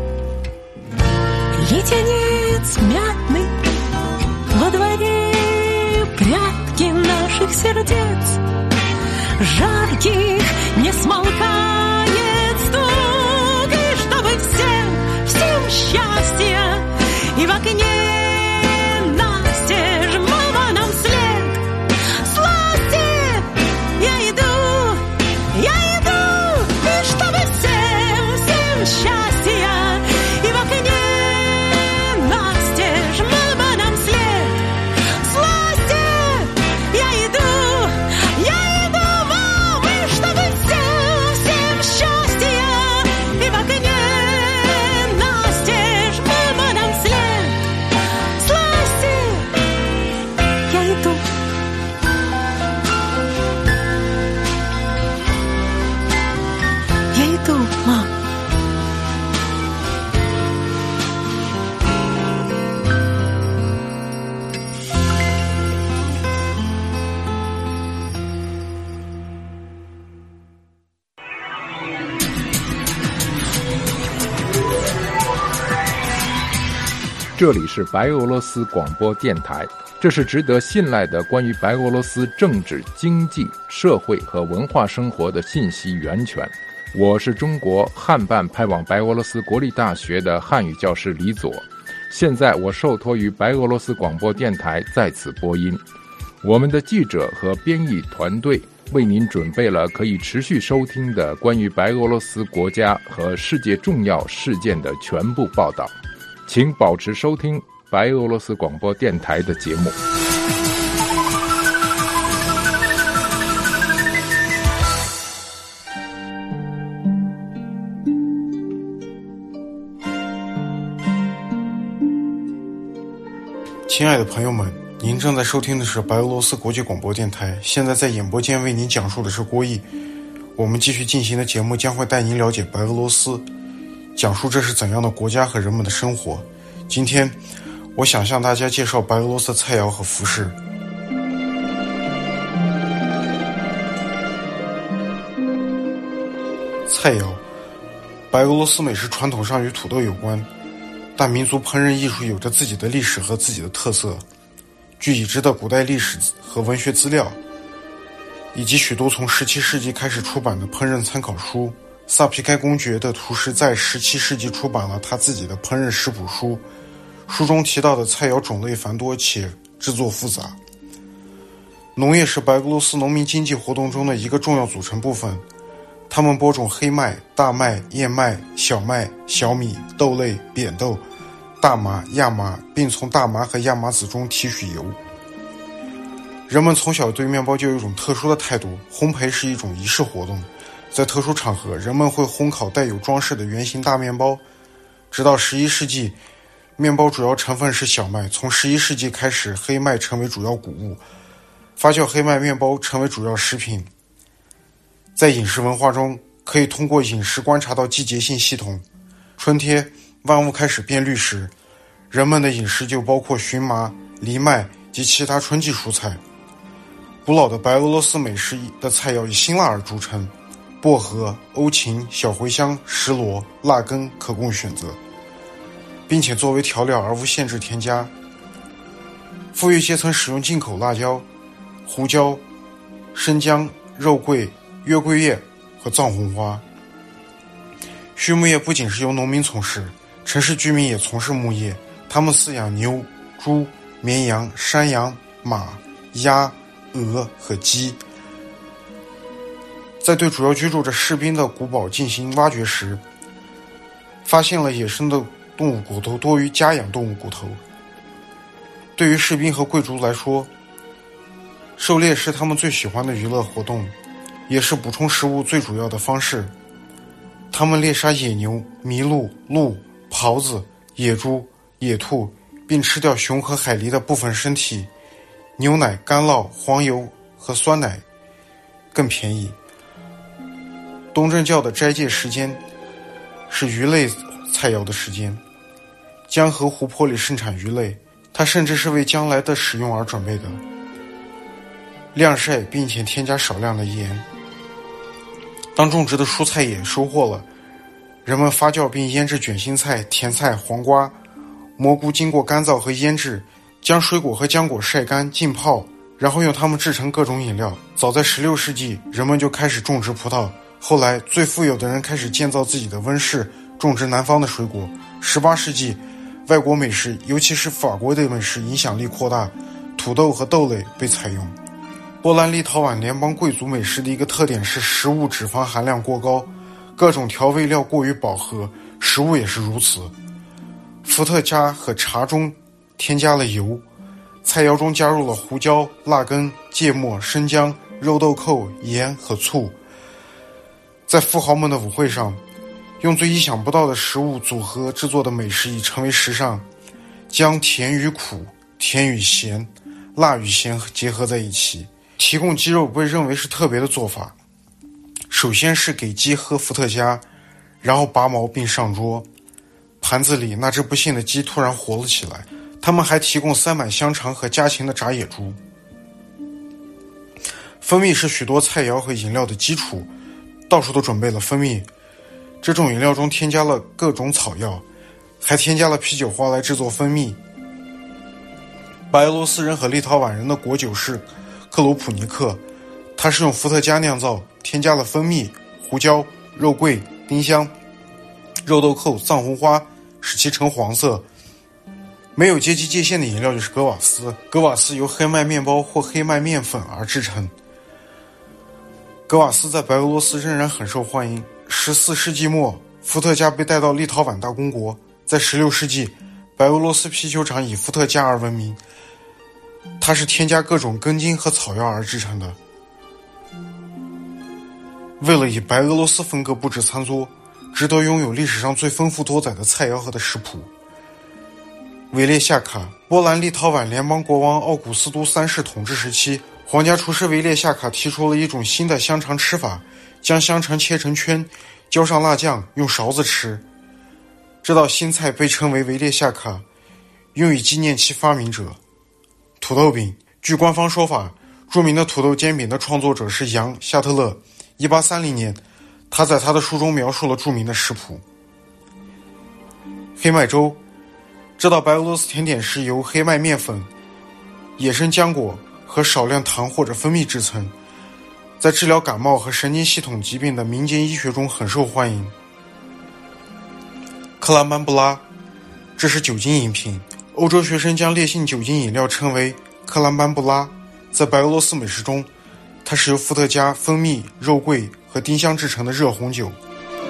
леденец мятный во дворе, прятки наших сердец жарких не смолкает стук, и чтобы всем счастье, и в окне настежь мама нам след. Сласти, я иду, и чтобы всем счастье, и в окне настежь мама нам след. Сласти, я иду, мам, и чтобы всем счастье, и в окне настежь мама нам след. Сласти, я иду. Я иду, мам. 这里是白俄罗斯广播电台，这是值得信赖的关于白俄罗斯政治、经济、社会和文化生活的信息源泉。我是中国汉办派往白俄罗斯国立大学的汉语教师李佐，现在我受托于白俄罗斯广播电台在此播音。我们的记者和编译团队为您准备了可以持续收听的关于白俄罗斯国家和世界重要事件的全部报道。请保持收听白俄罗斯广播电台的节目。 亲爱的朋友们，您正在收听的是白俄罗斯国际广播电台，现在在演播间为您讲述的是郭毅。我们继续进行的节目将会带您了解白俄罗斯，讲述这是怎样的国家和人们的生活。今天我想向大家介绍白俄罗斯菜肴和服饰。菜肴，白俄罗斯美食传统上与土豆有关，但民族烹饪艺术有着自己的历史和自己的特色。据已知的古代历史和文学资料，以及许多从17世纪开始出版的烹饪参考书，萨皮开公爵的厨师在17世纪出版了他自己的烹饪食谱书，书中提到的菜肴种类繁多且制作复杂。农业是白俄罗斯农民经济活动中的一个重要组成部分，他们播种黑麦、大麦、燕麦、小麦、小米、豆类、扁豆、大麻、亚麻，并从大麻和亚麻籽中提取油。人们从小对面包就有一种特殊的态度，烘焙是一种仪式活动，在特殊场合，人们会烘烤带有装饰的圆形大面包。直到11世纪，面包主要成分是小麦。从11世纪开始，黑麦成为主要谷物，发酵黑麦面包成为主要食品。在饮食文化中，可以通过饮食观察到季节性系统。春天，万物开始变绿时，人们的饮食就包括荨麻、藜麦及其他春季蔬菜。古老的白俄罗斯美食的菜肴以辛辣而著称，薄荷、欧芹、小茴香、石螺、辣根可供选择，并且作为调料而无限制添加。富裕阶层使用进口辣椒、胡椒、生姜、肉桂、月桂叶和藏红花。畜牧业不仅是由农民从事，城市居民也从事牧业，他们饲养牛、猪、绵羊、山羊、马、鸭、鹅和鸡。在对主要居住着士兵的古堡进行挖掘时，发现了野生的动物骨头多于家养动物骨头。对于士兵和贵族来说，狩猎是他们最喜欢的娱乐活动，也是补充食物最主要的方式。他们猎杀野牛、麋鹿、鹿、狍子、野猪、野兔，并吃掉熊和海狸的部分身体。牛奶、干酪、黄油和酸奶更便宜。东正教的斋戒时间是鱼类菜肴的时间。江河湖泊里盛产鱼类，它甚至是为将来的使用而准备的。晾晒并且添加少量的盐。当种植的蔬菜也收获了，人们发酵并腌制卷心菜、甜菜、黄瓜、蘑菇，经过干燥和腌制，将水果和浆果晒干浸泡， 然后用它们制成各种饮料。早在16世纪，人们就开始种植葡萄，后来最富有的人开始建造自己的温室，种植南方的水果。18世纪，外国美食，尤其是法国的美食影响力扩大，土豆和豆类被采用。波兰立陶宛联邦贵族美食的一个特点是食物脂肪含量过高，各种调味料过于饱和，食物也是如此。伏特加和茶中添加了油，菜肴中加入了胡椒、辣根、芥末、生姜、肉豆蔻、盐和醋。在富豪们的舞会上，用最意想不到的食物组合制作的美食已成为时尚，将甜与苦、甜与咸、辣与咸结合在一起。提供鸡肉被认为是特别的做法，首先是给鸡喝伏特加，然后拔毛并上桌。盘子里那只不幸的鸡突然活了起来。他们还提供塞满香肠和家禽的炸野猪。蜂蜜是许多菜肴和饮料的基础，到处都准备了蜂蜜。这种饮料中添加了各种草药，还添加了啤酒花来制作蜂蜜。白俄罗斯人和立陶宛人的国酒是克鲁普尼克，它是用伏特加酿造，添加了蜂蜜、胡椒、肉桂、丁香、肉豆蔻、藏红花，使其呈黄色。没有阶级界限的饮料就是格瓦斯，格瓦斯由黑麦面包或黑麦面粉而制成。格瓦斯在白俄罗斯仍然很受欢迎。14世纪末，伏特加被带到立陶宛大公国。在16世纪，白俄罗斯啤酒厂以伏特加而闻名，它是添加各种根茎和草药而制成的。为了以白俄罗斯风格布置餐桌，值得拥有历史上最丰富多彩的菜肴和的食谱。维列夏卡，波兰立陶宛联邦国王奥古斯都3世统治时期，皇家厨师维列夏卡提出了一种新的香肠吃法，将香肠切成圈，浇上辣酱，用勺子吃。这道新菜被称为维列夏卡，用以纪念其发明者。土豆饼，据官方说法，著名的土豆煎饼的创作者是杨·夏特勒。1830年，他在他的书中描述了著名的食谱。黑麦粥，这道白俄罗斯甜点是由黑麦面粉、野生浆果和少量糖或者蜂蜜制成，在治疗感冒和神经系统疾病的民间医学中很受欢迎。克拉曼布拉，这是酒精饮品，欧洲学生将烈性酒精饮料称为克拉曼布拉。在白俄罗斯美食中，它是由伏特加、蜂蜜、肉桂和丁香制成的热红酒。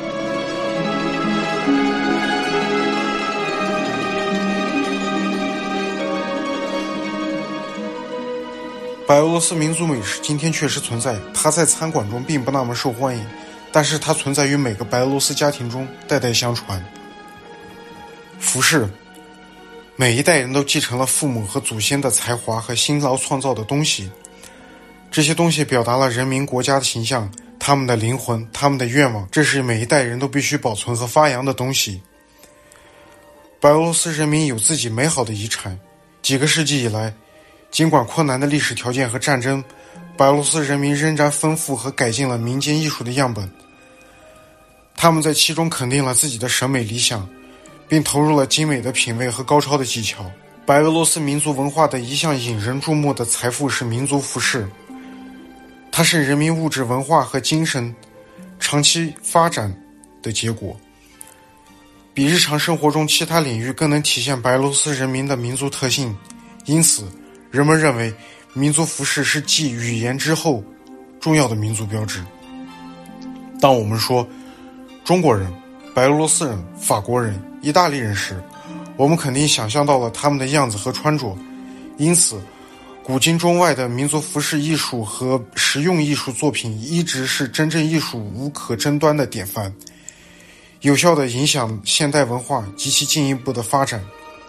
白俄罗斯民族美食今天确实存在，它在餐馆中并不那么受欢迎，但是它存在于每个白俄罗斯家庭中，代代相传。服饰，每一代人都继承了父母和祖先的才华和辛劳创造的东西，这些东西表达了人民国家的形象，他们的灵魂，他们的愿望，这是每一代人都必须保存和发扬的东西。白俄罗斯人民有自己美好的遗产，几个世纪以来，尽管困难的历史条件和战争，白俄罗斯人民仍然丰富和改进了民间艺术的样本。他们在其中肯定了自己的审美理想，并投入了精美的品味和高超的技巧。白俄罗斯民族文化的一项引人注目的财富是民族服饰，它是人民物质文化和精神长期发展的结果，比日常生活中其他领域更能体现白俄罗斯人民的民族特性。因此，人们认为民族服饰是继语言之后重要的民族标志。当我们说中国人、白俄罗斯人、法国人、意大利人时，我们肯定想象到了他们的样子和穿着。因此，古今中外的民族服饰艺术和实用艺术作品一直是真正艺术无可争端的典范，有效地影响现代文化及其进一步的发展。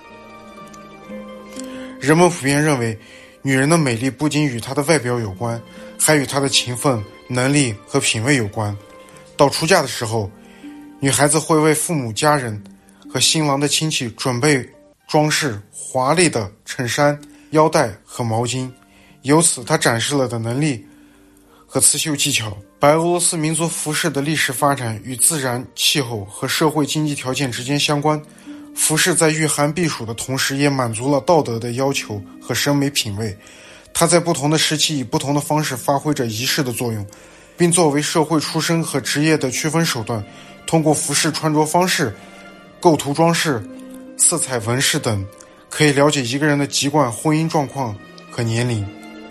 人们普遍认为，女人的美丽不仅与她的外表有关，还与她的勤奋、能力和品味有关。到出嫁的时候，女孩子会为父母家人和新郎的亲戚准备装饰华丽的衬衫、腰带和毛巾，由此她展示了的能力和刺绣技巧。白俄罗斯民族服饰的历史发展与自然、气候和社会经济条件之间相关，服饰在御寒避暑的同时也满足了道德的要求和审美品味， 它在不同的时期以不同的方式发挥着仪式的作用，并作为社会出身和职业的区分手段，通过服饰穿着方式、构图装饰、色彩纹饰等，可以了解一个人的籍贯、婚姻状况和年龄。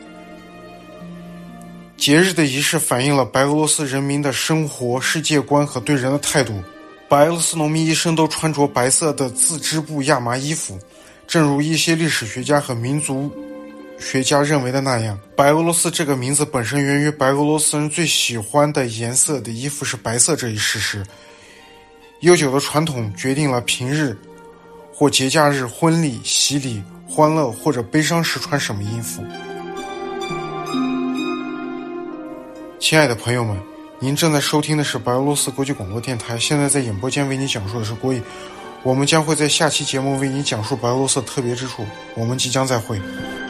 节日的仪式反映了白俄罗斯人民的生活世界观和对人的态度。白俄罗斯农民一生都穿着白色的自织布亚麻衣服，正如一些历史学家和民族学家认为的那样，白俄罗斯这个名字本身源于白俄罗斯人最喜欢的颜色的衣服是白色这一事实。悠久的传统决定了平日或节假日、婚礼、洗礼、欢乐或者悲伤时穿什么衣服。亲爱的朋友们，您正在收听的是白俄罗斯国际广播电台，现在在演播间为您讲述的是国语。我们将会在下期节目为您讲述白俄罗斯的特别之处，我们即将再会。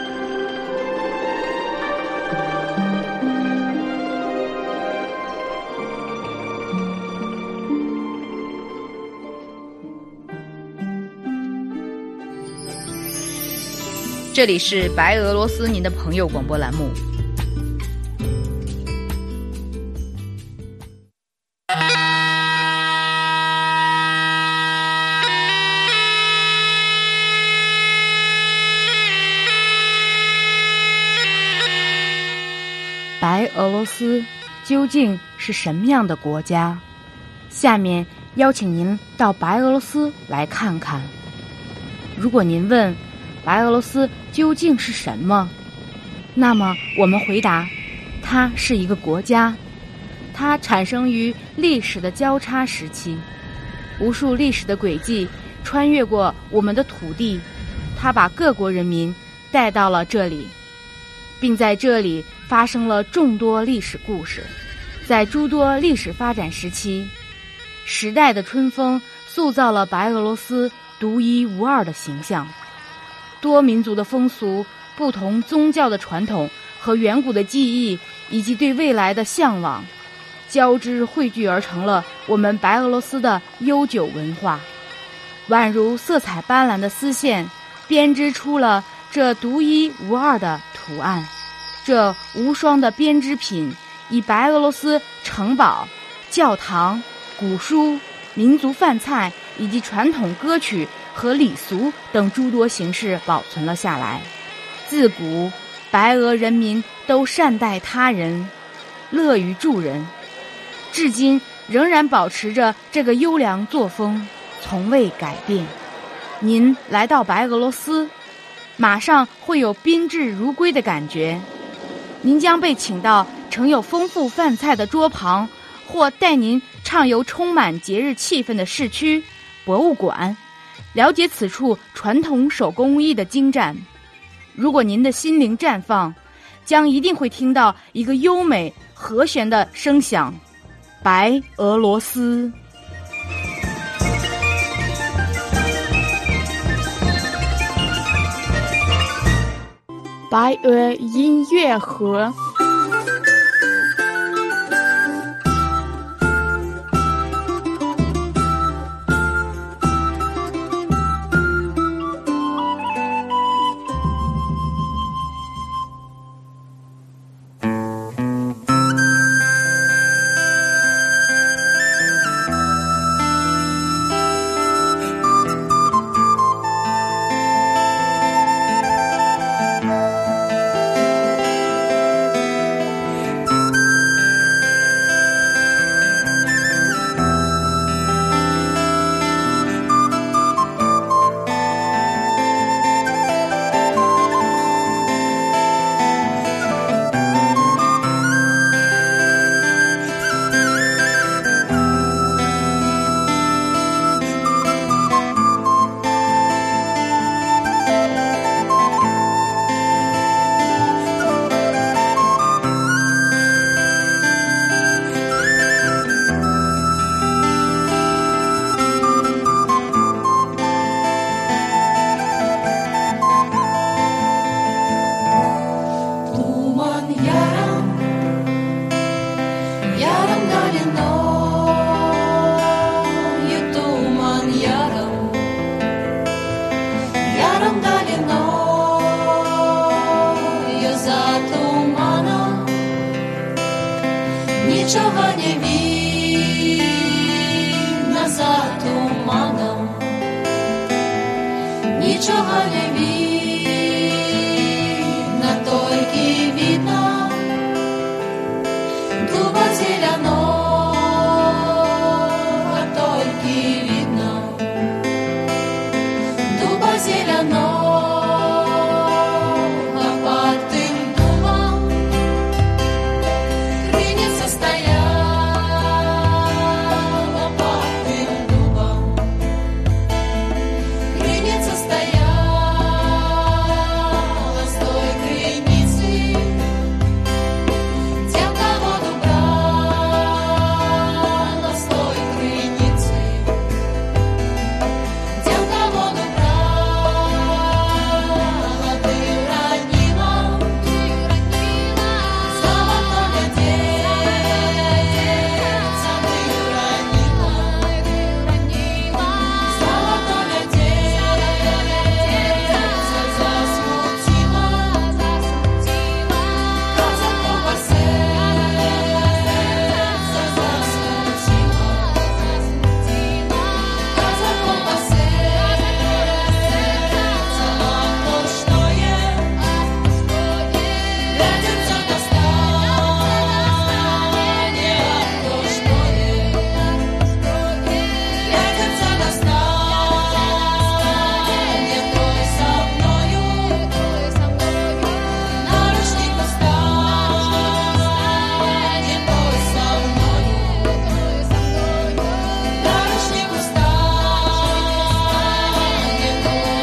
这里是白俄罗斯您的朋友广播栏目。白俄罗斯究竟是什么样的国家？下面邀请您到白俄罗斯来看看。如果您问白俄罗斯究竟是什么，那么我们回答，它是一个国家。它产生于历史的交叉时期，无数历史的轨迹穿越过我们的土地，它把各国人民带到了这里，并在这里发生了众多历史故事。在诸多历史发展时期，时代的春风塑造了白俄罗斯独一无二的形象。多民族的风俗、不同宗教的传统和远古的记忆，以及对未来的向往，交织汇聚而成了我们白俄罗斯的悠久文化。宛如色彩斑斓的丝线，编织出了这独一无二的图案。这无双的编织品以白俄罗斯城堡、教堂、古书、民族饭菜以及传统歌曲和礼俗等诸多形式保存了下来。自古白俄人民都善待他人，乐于助人，至今仍然保持着这个优良作风，从未改变。您来到白俄罗斯，马上会有宾至如归的感觉。您将被请到盛有丰富饭菜的桌旁，或带您畅游充满节日气氛的市区、博物馆，了解此处传统手工艺的精湛。如果您的心灵绽放，将一定会听到一个优美和弦的声响——白俄罗斯。 白俄音乐盒。 нічого не видно за туманом, нічого не видно, тільки видно дуба зеленого, тільки видно дуба зеленого, под тим дубом крыница стояла, под тим дубом крыница стояла, с той крыницы темка воду брала, с той крыницы темка воду брала, ты уронила золотое дельце, ты уронила золотое дельце, засмутила казакова сердце, засмутила казакова сердце, а то что глядится на стане, а то что глядится на стане, той со мною наручник устанет, той со мною наручник устанет,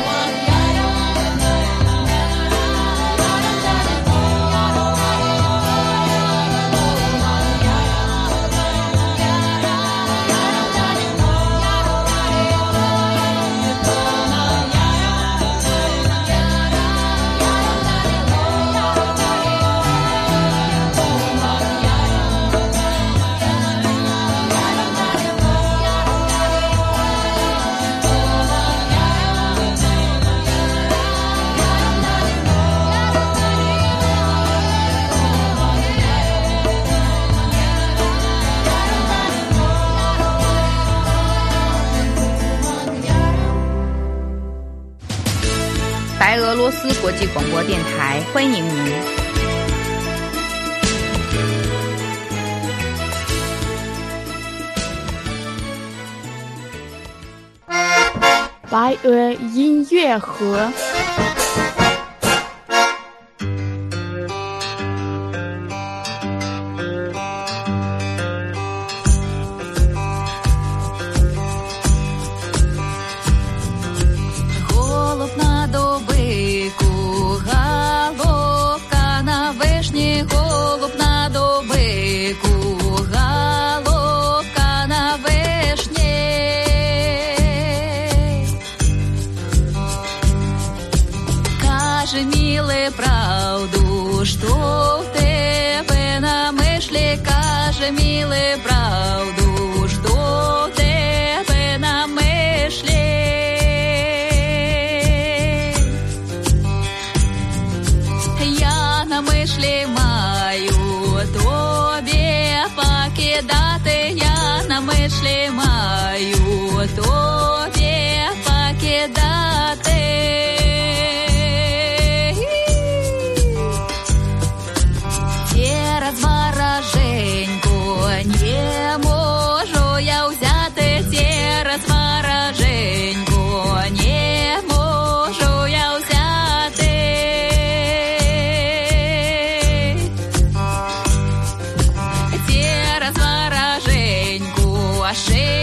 白俄罗斯国际广播电台欢迎您。 白俄音乐盒。 Голуб на добику, головка на вишні, голуб на добику, головка на вишні. Каже, миле, правду, що в тебе на мишлі, каже, миле, правду, що в тебе на мишлі. Я на мишлі маю тобі покидати, я на мишлі маю тобі покидати. Зараз вороженьку не можу я взяти, зараз вороженьку не можу я взяти. Зараз вороженьку, а ще